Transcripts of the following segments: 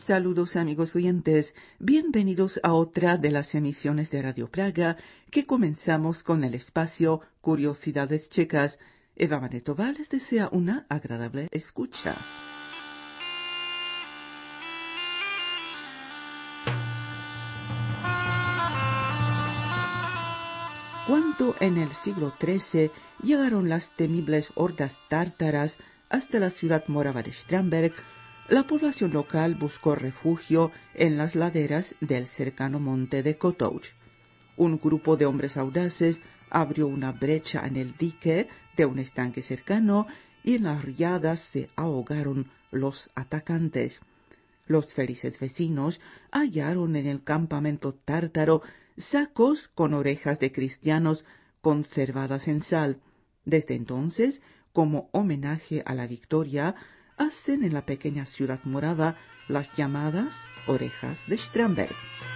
Saludos amigos oyentes, bienvenidos a otra de las emisiones de Radio Praga que comenzamos con el espacio Curiosidades Checas. Eva Manetova les desea una agradable escucha. Cuando en el siglo XIII llegaron las temibles hordas tártaras hasta la ciudad morava de Stramberg, la población local buscó refugio en las laderas del cercano monte de Kotouč. Un grupo de hombres audaces abrió una brecha en el dique de un estanque cercano y en las riadas se ahogaron los atacantes. Los felices vecinos hallaron en el campamento tártaro sacos con orejas de cristianos conservadas en sal. Desde entonces, como homenaje a la victoria, hacen en la pequeña ciudad morava las llamadas orejas de Stramberg.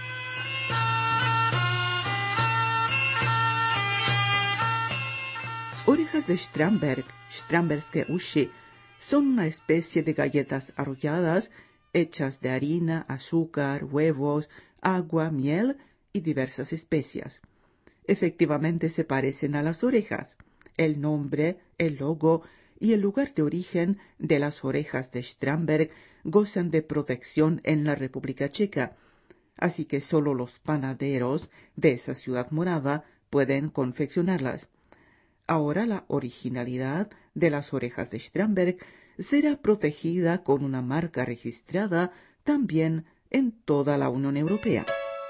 Orejas de Stramberg, Strambergske uši, son una especie de galletas arrolladas hechas de harina, azúcar, huevos, agua, miel y diversas especias. Efectivamente se parecen a las orejas. El nombre, el logo y el lugar de origen de las orejas de Stramberg gozan de protección en la República Checa, así que solo los panaderos de esa ciudad morava pueden confeccionarlas. Ahora la originalidad de las orejas de Stramberg será protegida con una marca registrada también en toda la Unión Europea.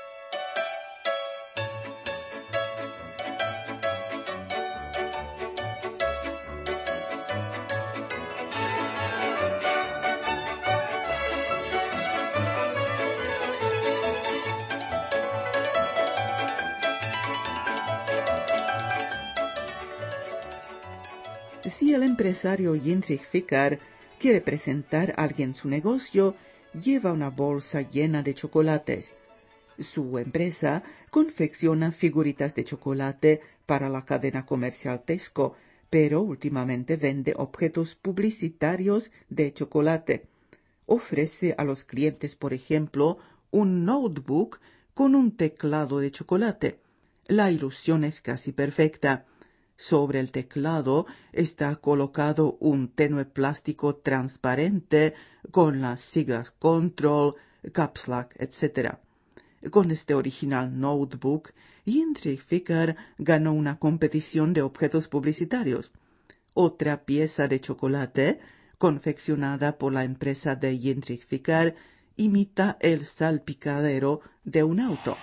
Si el empresario Jindřich Fikar quiere presentar a alguien su negocio, lleva una bolsa llena de chocolates. Su empresa confecciona figuritas de chocolate para la cadena comercial Tesco, pero últimamente vende objetos publicitarios de chocolate. Ofrece a los clientes, por ejemplo, un notebook con un teclado de chocolate. La ilusión es casi perfecta. Sobre el teclado está colocado un tenue plástico transparente con las siglas Control, Caps Lock, etc. Con este original notebook, Jindřich Fikar ganó una competición de objetos publicitarios. Otra pieza de chocolate, confeccionada por la empresa de Jindřich Fikar, imita el salpicadero de un auto.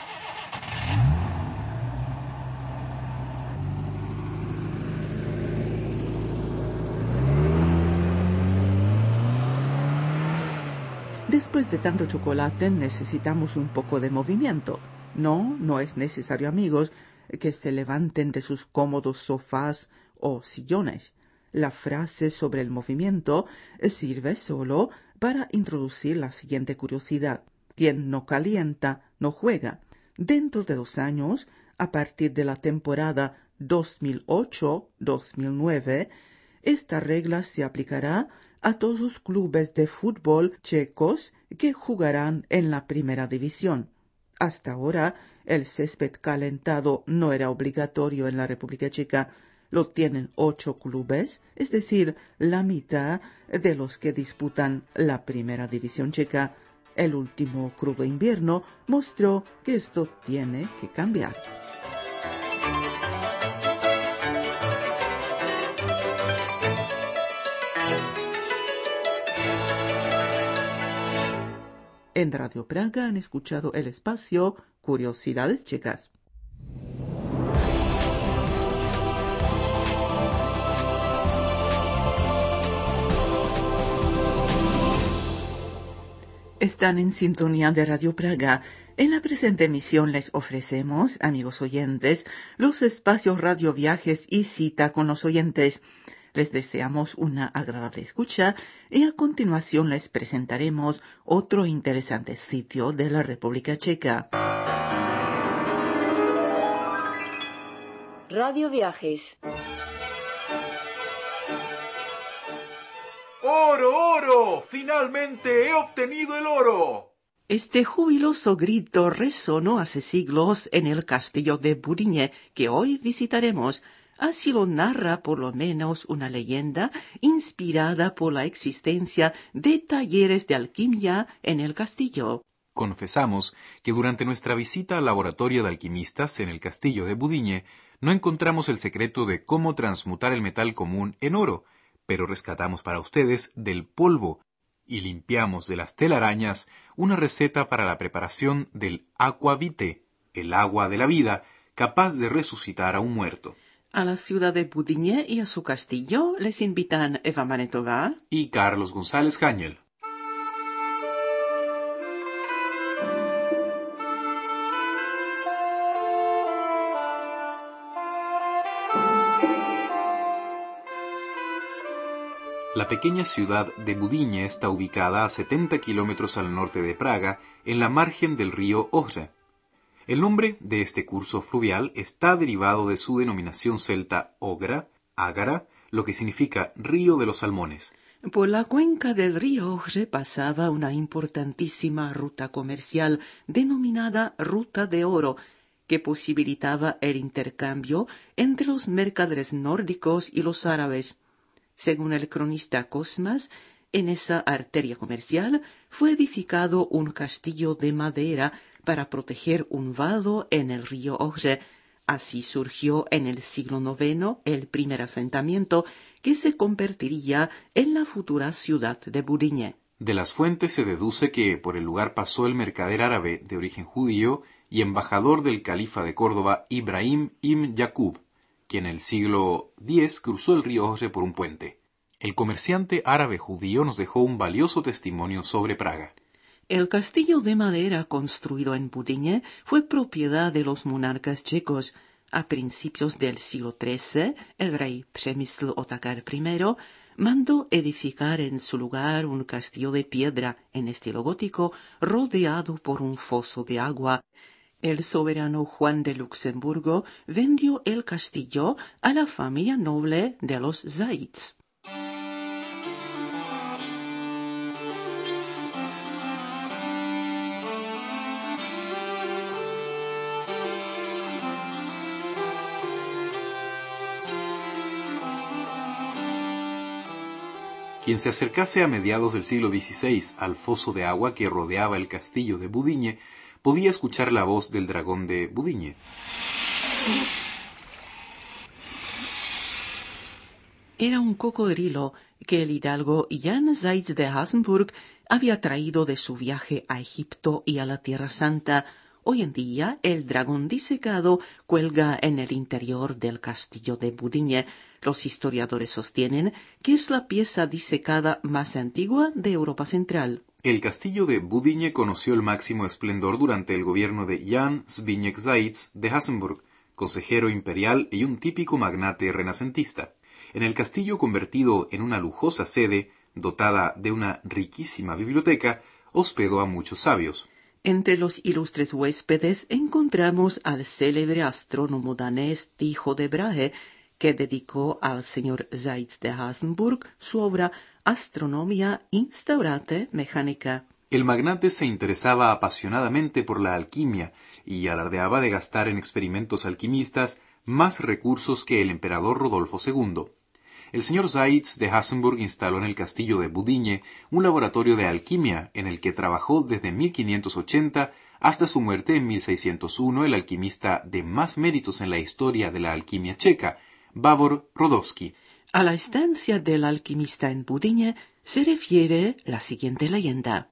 Después de tanto chocolate necesitamos un poco de movimiento. No es necesario, amigos, que se levanten de sus cómodos sofás o sillones. La frase sobre el movimiento sirve solo para introducir la siguiente curiosidad. Quien no calienta, no juega. Dentro de 2 años, a partir de la temporada 2008-2009, esta regla se aplicará a todos los clubes de fútbol checos que jugarán en la primera división. Hasta ahora, el césped calentado no era obligatorio en la República Checa. Lo tienen 8 clubes, es decir, la mitad de los que disputan la primera división checa. El último crudo invierno mostró que esto tiene que cambiar. En Radio Praga han escuchado el espacio Curiosidades Checas. Están en sintonía de Radio Praga. En la presente emisión les ofrecemos, amigos oyentes, los espacios Radio Viajes y Cita con los oyentes. Les deseamos una agradable escucha y a continuación les presentaremos otro interesante sitio de la República Checa. Radio Viajes. ¡Oro, oro! ¡Finalmente he obtenido el oro! Este jubiloso grito resonó hace siglos en el castillo de Boudigne, que hoy visitaremos. Así lo narra por lo menos una leyenda inspirada por la existencia de talleres de alquimia en el castillo. Confesamos que durante nuestra visita al laboratorio de alquimistas en el castillo de Boudigne no encontramos el secreto de cómo transmutar el metal común en oro, pero rescatamos para ustedes del polvo y limpiamos de las telarañas una receta para la preparación del aqua vitae, el agua de la vida, capaz de resucitar a un muerto. A la ciudad de Boudigne y a su castillo les invitan Eva Manetova y Carlos González Cañel. La pequeña ciudad de Boudigne está ubicada a 70 kilómetros al norte de Praga, en la margen del río Ohře. El nombre de este curso fluvial está derivado de su denominación celta Ogra, Ágara, lo que significa río de los salmones. Por la cuenca del río Ohře pasaba una importantísima ruta comercial denominada Ruta de Oro, que posibilitaba el intercambio entre los mercaderes nórdicos y los árabes. Según el cronista Cosmas, en esa arteria comercial fue edificado un castillo de madera para proteger un vado en el río Ohře. Así surgió en el siglo IX el primer asentamiento que se convertiría en la futura ciudad de Boudigne. De las fuentes se deduce que por el lugar pasó el mercader árabe de origen judío y embajador del califa de Córdoba Ibrahim ibn Yaqub, quien en el siglo X cruzó el río Ohře por un puente. El comerciante árabe judío nos dejó un valioso testimonio sobre Praga. El castillo de madera construido en Boudigne fue propiedad de los monarcas checos. A principios del siglo XIII, el rey Přemysl Otakar I mandó edificar en su lugar un castillo de piedra en estilo gótico rodeado por un foso de agua. El soberano Juan de Luxemburgo vendió el castillo a la familia noble de los Zaitz. Quien se acercase a mediados del siglo XVI al foso de agua que rodeaba el castillo de Boudigne podía escuchar la voz del dragón de Boudigne. Era un cocodrilo que el hidalgo Jan Zaitz de Hasenburg había traído de su viaje a Egipto y a la Tierra Santa. Hoy en día, el dragón disecado cuelga en el interior del castillo de Boudigne. Los historiadores sostienen que es la pieza disecada más antigua de Europa Central. El castillo de Boudigne conoció el máximo esplendor durante el gobierno de Jan Zbigniew Zaitz de Hasenburg, consejero imperial y un típico magnate renacentista. En el castillo convertido en una lujosa sede, dotada de una riquísima biblioteca, hospedó a muchos sabios. Entre los ilustres huéspedes encontramos al célebre astrónomo danés Tycho de Brahe, que dedicó al señor Zaitz de Hasenburg su obra Astronomia Instaurate Mechanica. El magnate se interesaba apasionadamente por la alquimia y alardeaba de gastar en experimentos alquimistas más recursos que el emperador Rodolfo II. El señor Zaitz de Hasenburg instaló en el castillo de Boudigne un laboratorio de alquimia en el que trabajó desde 1580 hasta su muerte en 1601 el alquimista de más méritos en la historia de la alquimia checa, Bábor Rodovský. A la estancia del alquimista en Boudigne se refiere la siguiente leyenda.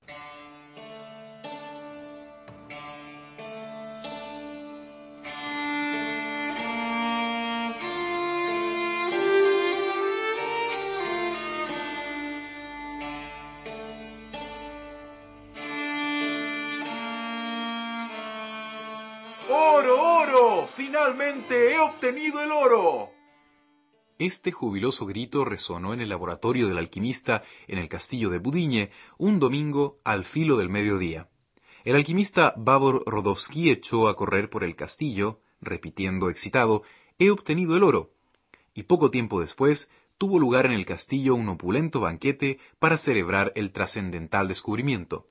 ¡Oro, oro! ¡Finalmente he obtenido el oro! Este jubiloso grito resonó en el laboratorio del alquimista en el castillo de Boudigne un domingo al filo del mediodía. El alquimista Bábor Rodovský echó a correr por el castillo, repitiendo excitado: «He obtenido el oro». Y poco tiempo después tuvo lugar en el castillo un opulento banquete para celebrar el trascendental descubrimiento.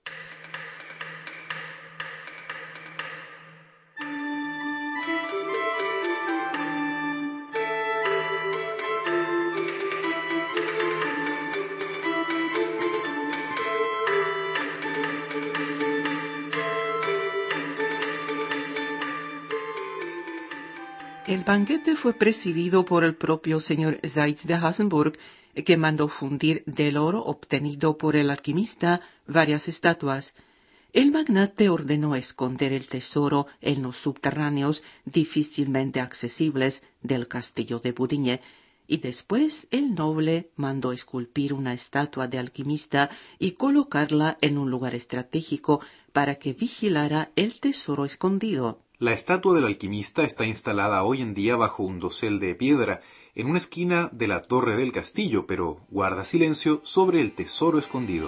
El banquete fue presidido por el propio señor Seitz de Hasenburg, que mandó fundir del oro obtenido por el alquimista varias estatuas. El magnate ordenó esconder el tesoro en los subterráneos difícilmente accesibles del castillo de Boudigne, y después el noble mandó esculpir una estatua de alquimista y colocarla en un lugar estratégico para que vigilara el tesoro escondido. La estatua del alquimista está instalada hoy en día bajo un dosel de piedra, en una esquina de la torre del castillo, pero guarda silencio sobre el tesoro escondido.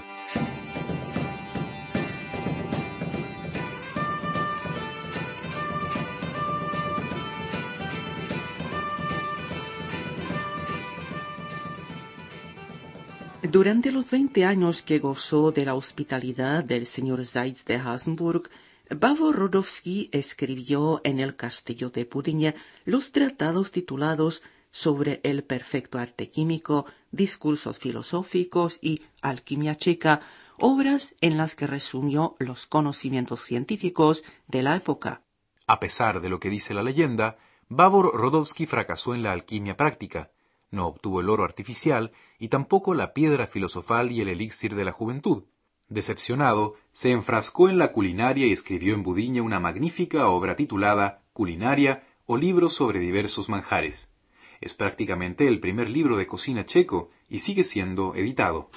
Durante los 20 años que gozó de la hospitalidad del señor Seitz de Hasenburg, Bábor Rodowski escribió en el castillo de Boudigne los tratados titulados sobre el perfecto arte químico, discursos filosóficos y alquimia checa, obras en las que resumió los conocimientos científicos de la época. A pesar de lo que dice la leyenda, Bábor Rodowski fracasó en la alquimia práctica. No obtuvo el oro artificial y tampoco la piedra filosofal y el elixir de la juventud. Decepcionado, se enfrascó en la culinaria y escribió en Boudigne una magnífica obra titulada Culinaria o libro sobre diversos manjares. Es prácticamente el primer libro de cocina checo y sigue siendo editado.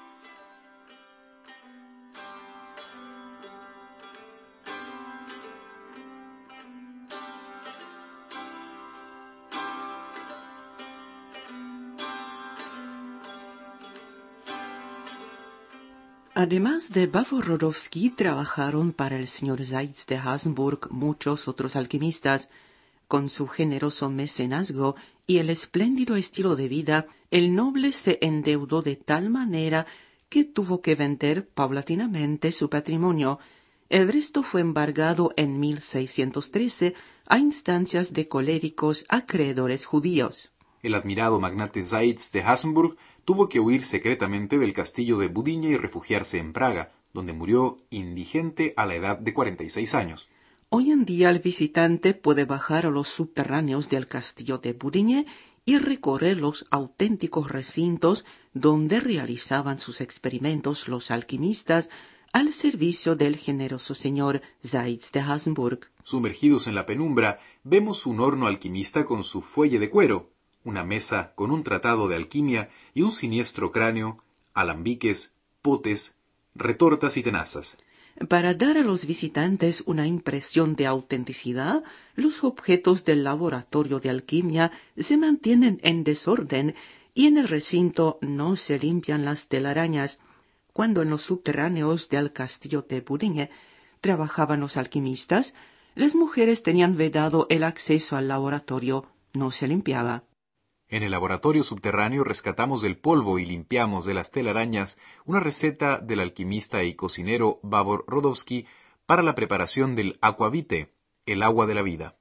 Además de Bábor Rodowski, trabajaron para el señor Seitz de Hasenburg muchos otros alquimistas. Con su generoso mecenazgo y el espléndido estilo de vida, el noble se endeudó de tal manera que tuvo que vender paulatinamente su patrimonio. El resto fue embargado en 1613 a instancias de coléricos acreedores judíos. El admirado magnate Seitz de Hasenburg tuvo que huir secretamente del castillo de Boudigne y refugiarse en Praga, donde murió indigente a la edad de 46 años. Hoy en día el visitante puede bajar a los subterráneos del castillo de Boudigne y recorrer los auténticos recintos donde realizaban sus experimentos los alquimistas al servicio del generoso señor Seitz de Hasenburg. Sumergidos en la penumbra, vemos un horno alquimista con su fuelle de cuero, una mesa con un tratado de alquimia y un siniestro cráneo, alambiques, potes, retortas y tenazas. Para dar a los visitantes una impresión de autenticidad, los objetos del laboratorio de alquimia se mantienen en desorden y en el recinto no se limpian las telarañas. Cuando en los subterráneos del castillo de Boudigne trabajaban los alquimistas, las mujeres tenían vedado el acceso al laboratorio, no se limpiaba. En el laboratorio subterráneo rescatamos del polvo y limpiamos de las telarañas una receta del alquimista y cocinero Bábor Rodowski para la preparación del aquavite, el agua de la vida.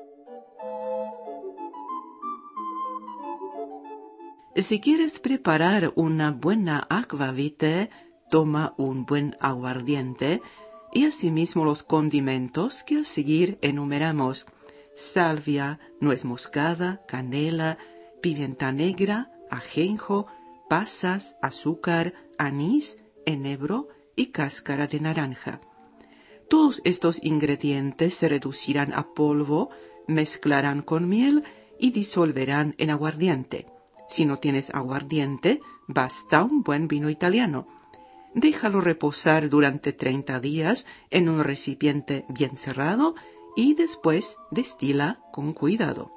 Si quieres preparar una buena aquavite, toma un buen aguardiente y asimismo los condimentos que a seguir enumeramos: salvia, nuez moscada, canela, pimienta negra, ajenjo, pasas, azúcar, anís, enebro y cáscara de naranja. Todos estos ingredientes se reducirán a polvo, mezclarán con miel y disolverán en aguardiente. Si no tienes aguardiente, basta un buen vino italiano. Déjalo reposar durante 30 días en un recipiente bien cerrado y después destila con cuidado.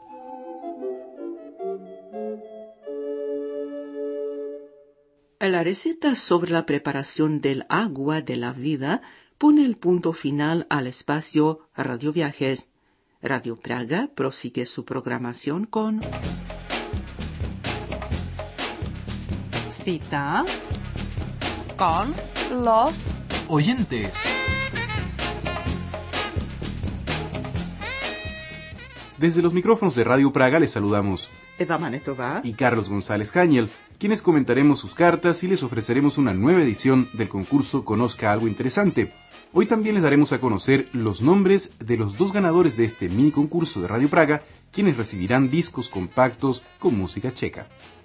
La receta sobre la preparación del agua de la vida pone el punto final al espacio Radio Viajes. Radio Praga prosigue su programación con cita con los oyentes. Desde los micrófonos de Radio Praga les saludamos Eva Manetová y Carlos González Haniel, quienes comentaremos sus cartas y les ofreceremos una nueva edición del concurso Conozca Algo Interesante. Hoy también les daremos a conocer los nombres de los 2 ganadores de este mini concurso de Radio Praga, quienes recibirán discos compactos con música checa.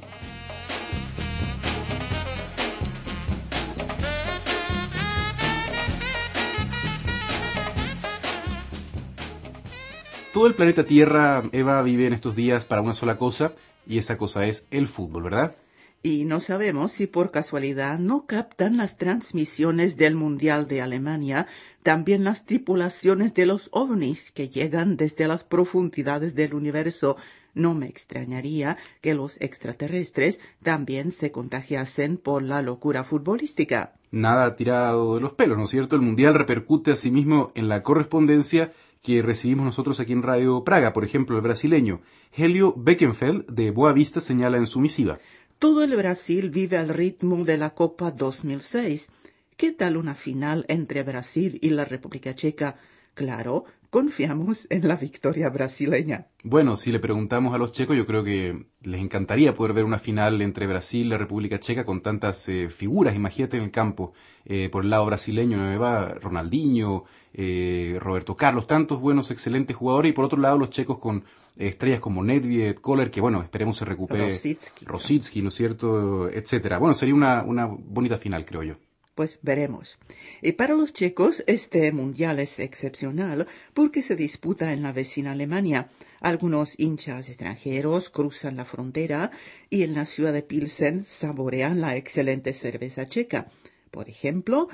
Todo el planeta Tierra, Eva, vive en estos días para una sola cosa, y esa cosa es el fútbol, ¿verdad? y no sabemos si por casualidad no captan las transmisiones del Mundial de Alemania, también las tripulaciones de los ovnis que llegan desde las profundidades del universo. No me extrañaría que los extraterrestres también se contagiasen por la locura futbolística. Nada tirado de los pelos, ¿no es cierto? El Mundial repercute asimismo en la correspondencia que recibimos nosotros aquí en Radio Praga. Por ejemplo, el brasileño Helio Beckenfeld de Boa Vista señala en su misiva: todo el Brasil vive al ritmo de la Copa 2006. ¿Qué tal una final entre Brasil y la República Checa? Claro, confiamos en la victoria brasileña. Bueno, si le preguntamos a los checos, yo creo que les encantaría poder ver una final entre Brasil y la República Checa con tantas figuras. Imagínate en el campo, por el lado brasileño, ¿no? Va Ronaldinho, Roberto Carlos, tantos buenos, excelentes jugadores, y por otro lado los checos con estrellas como Nedved, Koller, que bueno, esperemos se recupere, Rosicky, ¿no es cierto?, etcétera. Bueno, sería una bonita final, creo yo. Pues veremos. Y para los checos este mundial es excepcional porque se disputa en la vecina Alemania. Algunos hinchas extranjeros cruzan la frontera y en la ciudad de Pilsen saborean la excelente cerveza checa. Por ejemplo,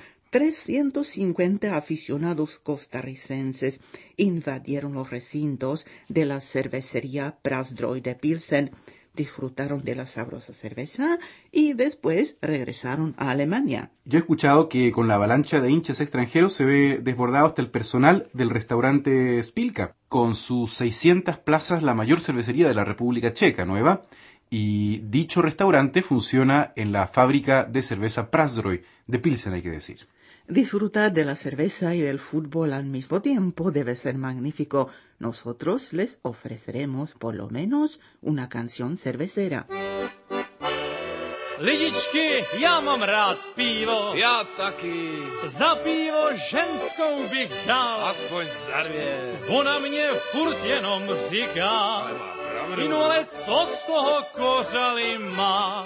350 aficionados costarricenses invadieron los recintos de la cervecería Prazdroj de Pilsen, disfrutaron de la sabrosa cerveza y después regresaron a Alemania. Yo he escuchado que con la avalancha de hinchas extranjeros se ve desbordado hasta el personal del restaurante Spilka, con sus 600 plazas, la mayor cervecería de la República Checa, ¿no, Eva? Y dicho restaurante funciona en la fábrica de cerveza Prazdroj de Pilsen, hay que decir. Disfrutar de la cerveza y del fútbol al mismo tiempo debe ser magnífico. Nosotros les ofreceremos por lo menos una canción cervecera. Lidičky, já mám rád pivo. Já taky. Za pivo ženskou bych dal. Aspoň za 2. Ona mě furt jenom říká. Ale má pravdu. No ale co z toho kořaly mám?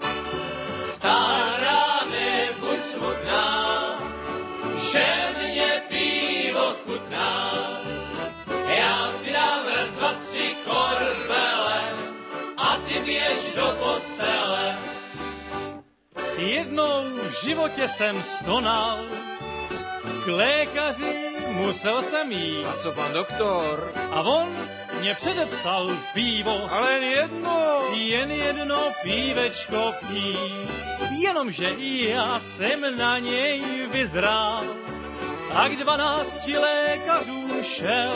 Stará, nebuď smutná, že mě pivo chutná. Já si dám raz, 2, 3 korbele a ty běž do postele. Jednou v životě jsem stonal, k lékaři musel jsem jít. A co pan doktor? A on mě předepsal pivo, Ale jen jedno pívečko pít. Jenomže i já jsem na něj vyzrál, a k 12 lékařům šel.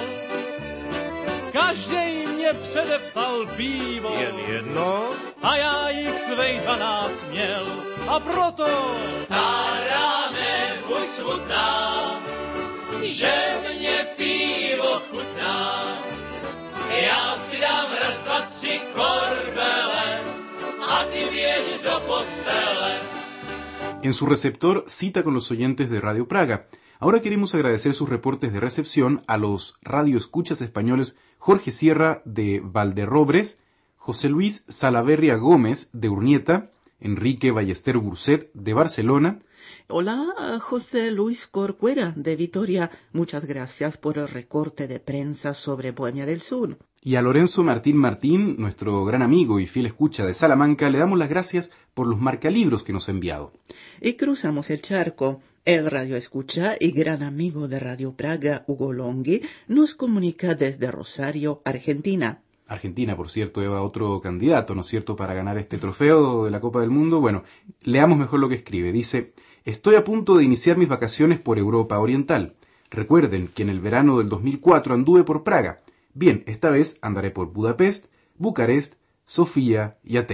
Každej mě předepsal pivo, jen jedno? a já jich svej 12 měl. A proto stará, nebuď smutná, že mě pivo chutná. Já si dám raz, 2, 3 korbele a ty běž do postele. En su receptor cita con los oyentes de Radio Praga. Ahora queremos agradecer sus reportes de recepción a los radioescuchas españoles Jorge Sierra de Valderrobres, José Luis Salaverria Gómez de Urnieta, Enrique Ballester Burset de Barcelona. Hola, José Luis Corcuera de Vitoria. Muchas gracias por el recorte de prensa sobre Bohemia del Sur. Y a Lorenzo Martín, nuestro gran amigo y fiel escucha de Salamanca, le damos las gracias por los marcalibros que nos ha enviado. Y cruzamos el charco. El radioescucha y gran amigo de Radio Praga, Hugo Longhi, nos comunica desde Rosario, Argentina. Argentina, por cierto, Eva, otro candidato, ¿no es cierto?, para ganar este trofeo de la Copa del Mundo. Bueno, leamos mejor lo que escribe. Dice: estoy a punto de iniciar mis vacaciones por Europa Oriental. Recuerden que en el verano del 2004 anduve por Praga. Bien, esta vez andaré por Budapest, Bucarest, Sofía y Atenas.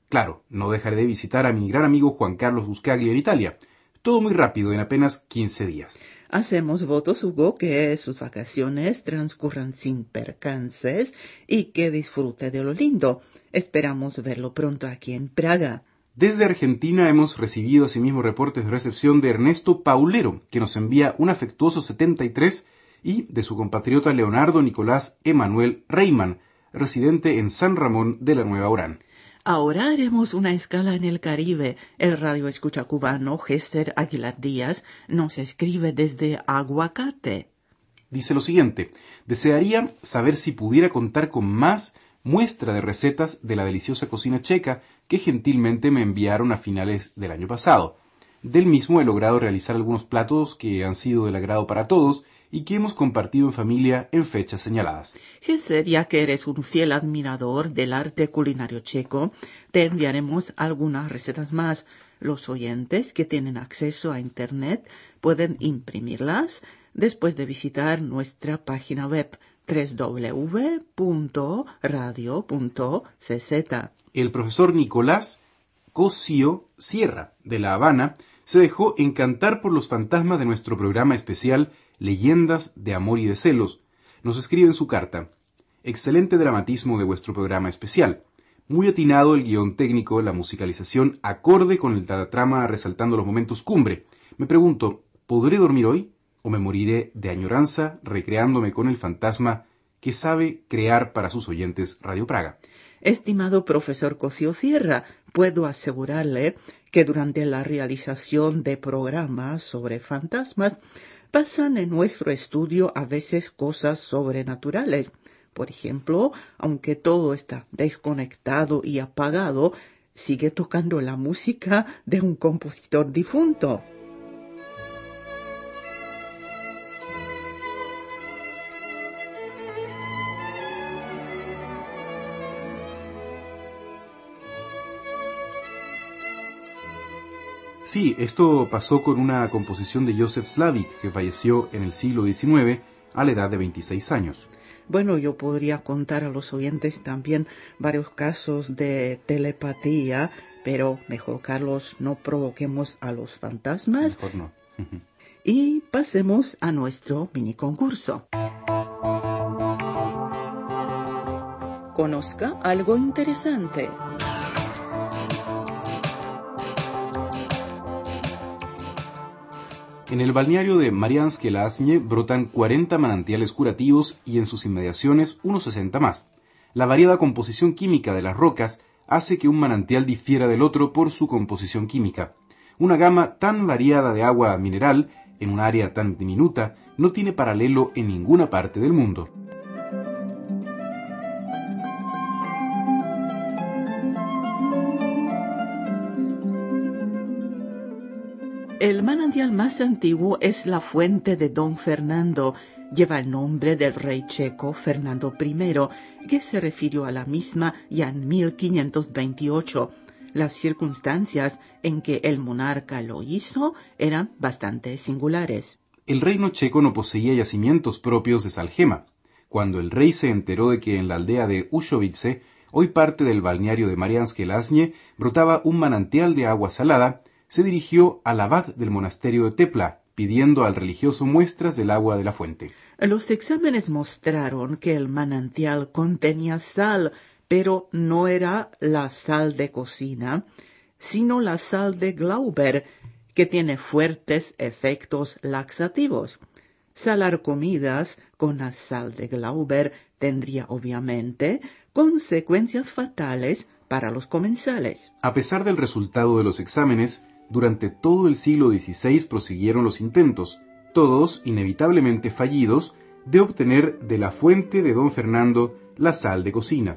Claro, no dejaré de visitar a mi gran amigo Juan Carlos Buscaglia en Italia. Todo muy rápido, en apenas 15 días. Hacemos votos, Hugo, que sus vacaciones transcurran sin percances y que disfrute de lo lindo. Esperamos verlo pronto aquí en Praga. Desde Argentina hemos recibido asimismo reportes de recepción de Ernesto Paulero, que nos envía un afectuoso 73, y de su compatriota Leonardo Nicolás Emanuel Reimann, residente en San Ramón de la Nueva Orán. Ahora haremos una escala en el Caribe. El radio escucha cubano Gester Aguilar Díaz nos escribe desde Aguacate. Dice lo siguiente: desearía saber si pudiera contar con más muestra de recetas de la deliciosa cocina checa que gentilmente me enviaron a finales del año pasado. Del mismo he logrado realizar algunos platos que han sido del agrado para todos y que hemos compartido en familia en fechas señaladas. Jesús, ya que eres un fiel admirador del arte culinario checo, te enviaremos algunas recetas más. Los oyentes que tienen acceso a Internet pueden imprimirlas después de visitar nuestra página web www.radio.cz. El profesor Nicolás Cosío Sierra, de La Habana, se dejó encantar por los fantasmas de nuestro programa especial Leyendas de Amor y de Celos. Nos escribe en su carta: excelente dramatismo de vuestro programa especial. Muy atinado el guión técnico, la musicalización acorde con la trama resaltando los momentos cumbre. Me pregunto, ¿podré dormir hoy? ¿O me moriré de añoranza recreándome con el fantasma que sabe crear para sus oyentes Radio Praga? Estimado profesor Cosío Sierra, puedo asegurarle que durante la realización de programas sobre fantasmas pasan en nuestro estudio a veces cosas sobrenaturales. Por ejemplo, aunque todo está desconectado y apagado, sigue tocando la música de un compositor difunto. Sí, esto pasó con una composición de Joseph Slavik, que falleció en el siglo XIX a la edad de 26 años. Bueno, yo podría contar a los oyentes también varios casos de telepatía, pero mejor, Carlos, no provoquemos a los fantasmas. Mejor no. Y pasemos a nuestro mini concurso. Conozca algo interesante. En el balneario de Mariánske Lázně brotan 40 manantiales curativos y en sus inmediaciones unos 60 más. La variada composición química de las rocas hace que un manantial difiera del otro por su composición química. Una gama tan variada de agua mineral, en un área tan diminuta, no tiene paralelo en ninguna parte del mundo. El manantial más antiguo es la fuente de Don Fernando. Lleva el nombre del rey checo Fernando I, que se refirió a la misma ya en 1528. Las circunstancias en que el monarca lo hizo eran bastante singulares. El reino checo no poseía yacimientos propios de sal gema. Cuando el rey se enteró de que en la aldea de Ushovice, hoy parte del balneario de Mariánske Lázně, brotaba un manantial de agua salada, se dirigió al abad del monasterio de Tepla, pidiendo al religioso muestras del agua de la fuente. Los exámenes mostraron que el manantial contenía sal, pero no era la sal de cocina, sino la sal de Glauber, que tiene fuertes efectos laxativos. Salar comidas con la sal de Glauber tendría obviamente consecuencias fatales para los comensales. A pesar del resultado de los exámenes, durante todo el siglo XVI prosiguieron los intentos, todos inevitablemente fallidos, de obtener de la fuente de Don Fernando la sal de cocina.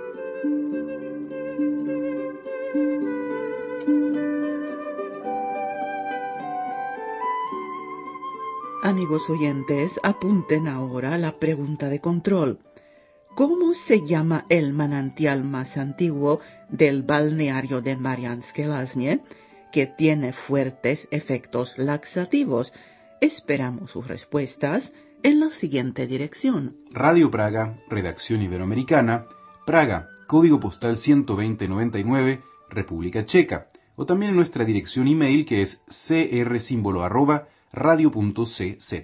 Amigos oyentes, apunten ahora la pregunta de control. ¿Cómo se llama el manantial más antiguo del balneario de Mariánske Lázně, que tiene fuertes efectos laxativos? Esperamos sus respuestas en la siguiente dirección. Radio Praga, Redacción Iberoamericana, Praga, Código Postal 12099, República Checa, o también en nuestra dirección email que es cr@radio.cz.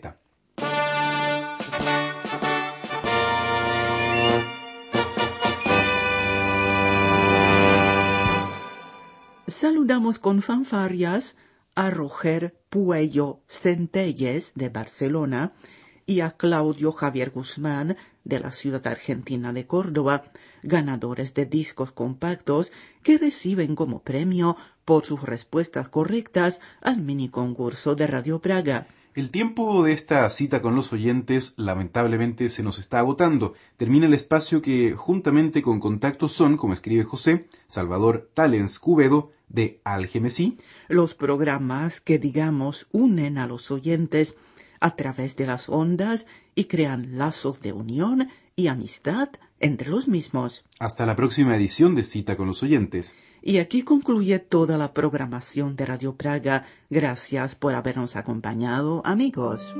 Saludamos con fanfarrias a Roger Puello Centelles de Barcelona y a Claudio Javier Guzmán de la ciudad argentina de Córdoba, ganadores de discos compactos que reciben como premio por sus respuestas correctas al mini concurso de Radio Praga. El tiempo de esta cita con los oyentes lamentablemente se nos está agotando. Termina el espacio que, juntamente con contactos, son, como escribe José, Salvador Talens Cubedo, de Algemesí. Los programas que, digamos, unen a los oyentes a través de las ondas y crean lazos de unión y amistad entre los mismos. Hasta la próxima edición de Cita con los oyentes. Y aquí concluye toda la programación de Radio Praga. Gracias por habernos acompañado, amigos.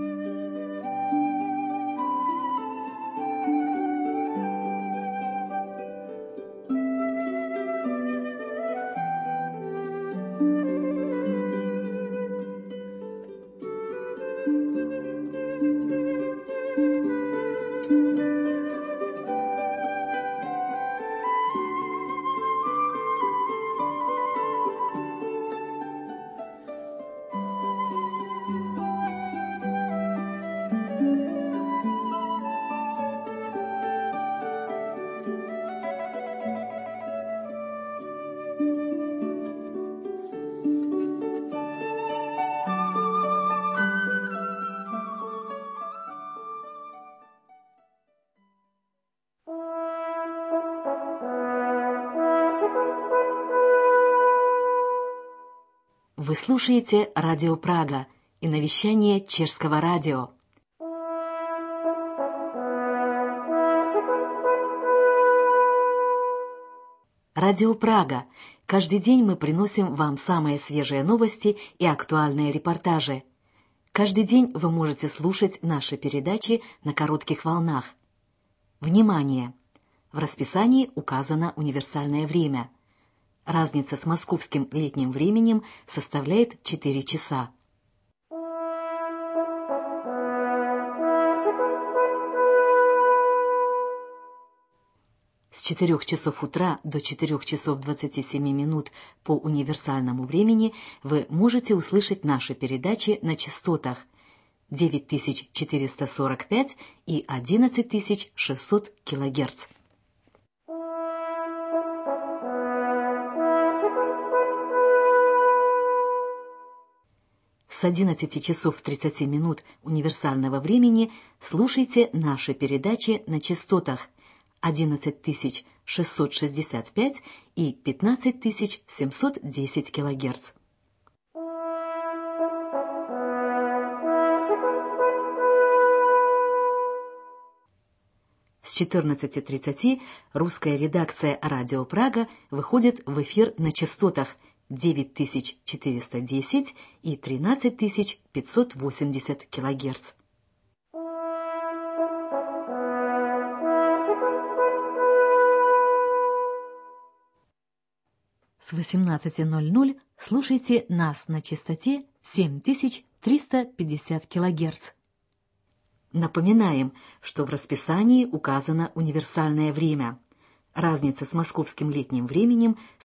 Вы слушаете Радио Прага и навещание Чешского радио. Радио Прага. Каждый день мы приносим вам самые свежие новости и актуальные репортажи. Каждый день вы можете слушать наши передачи на коротких волнах. Внимание! В расписании указано универсальное время. Разница с московским летним временем составляет 4 часа. С 4 часов утра до 4 часов 27 минут по универсальному времени вы можете услышать наши передачи на частотах 9445 и 11600 кГц. С 11 часов 30 минут универсального времени слушайте наши передачи на частотах 11665 и 15710 кГц. С 14:30 русская редакция «Радио Прага» выходит в эфир на частотах 9410 и 13580 кГц. С 18:00 слушайте нас на частоте 7350 кГц. Напоминаем, что в расписании указано универсальное время. Разница с московским летним временем